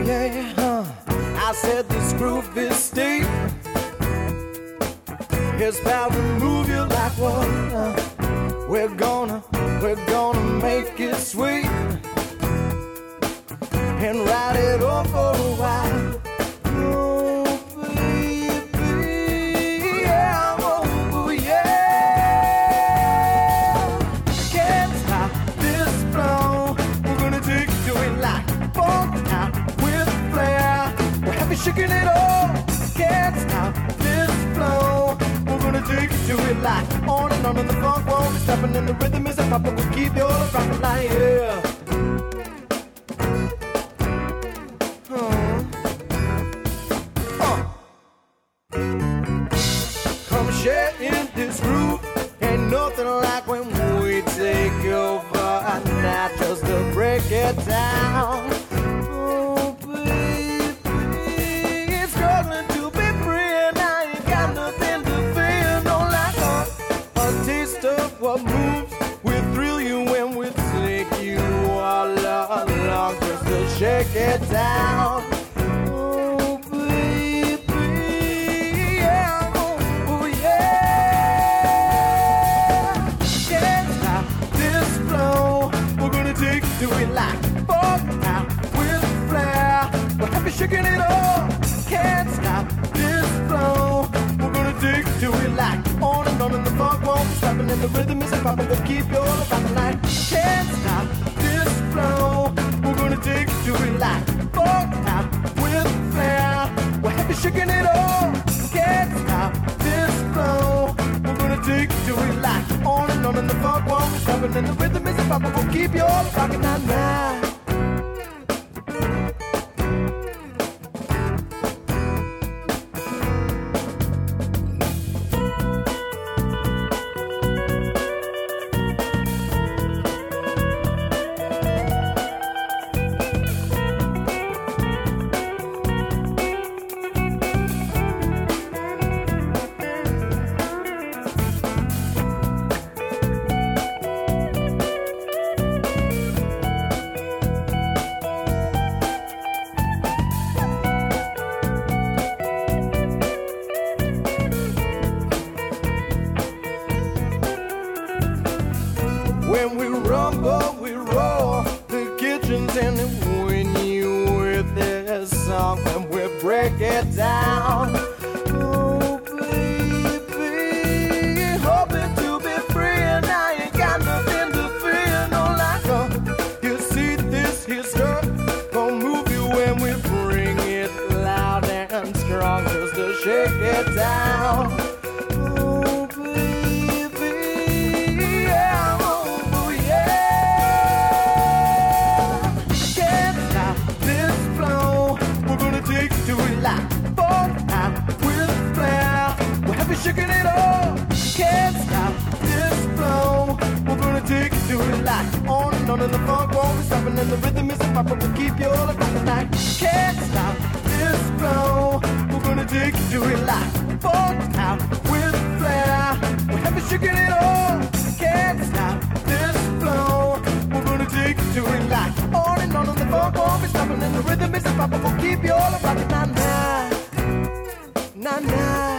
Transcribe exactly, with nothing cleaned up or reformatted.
yeah, huh. I said this groove is steep. It's about to move you like what? Uh, we're gonna, we're gonna make it sweet and ride it on for a while. Oh, baby, yeah, oh, yeah. Can't stop this flow. We're gonna take it to it like funk out with flair. We're happy shaking it all. Can't stop this flow. We're gonna take it to it like on and on, and the funk won't be stopping, and the rhythm is a pop, and we'll keep you all rocking like yeah. Share in this groove, ain't nothing like when we take over, not just to break it down. Oh baby, it's struggling to be free, and I ain't got nothing to feel. No like a, a taste of what moves. We thrill you when we take you all along, just to shake it down. Do it like funk out with flair. We're happy shaking it all. Can't stop this flow. We're gonna dig to it like on and on, and the funk won't be stopping, and the rhythm is a pop, and we'll keep you all rocking like. Can't stop this flow. We're gonna dig to it like funk out with flair. We're happy shaking it all. Can't stop this flow. We're gonna dig to it like on and on, and the funk won't be stopping, and the rhythm is a pop, and we'll keep you all rocking all night. When we rumble, we roll the kitchens, and win you with this song when we break it down. Oh, baby, hoping to be free, and I ain't got nothing to fear. No like a, you see this here stuff gonna move you when we bring it loud and strong, just to shake it down. Shaking it all, can't stop this flow. We're gonna take it to it like on and on, and the funk won't be stopping, and the rhythm is a pop, and we'll keep you all rocking like. Can't stop this flow. We're gonna take it to it like funk out with flair. We're happy shaking it all. Can't stop this flow. We're gonna take it to it like on and on, and the funk won't be stopping, and the rhythm is a pop, and we'll keep you all rocking. Nah nah, nah nah.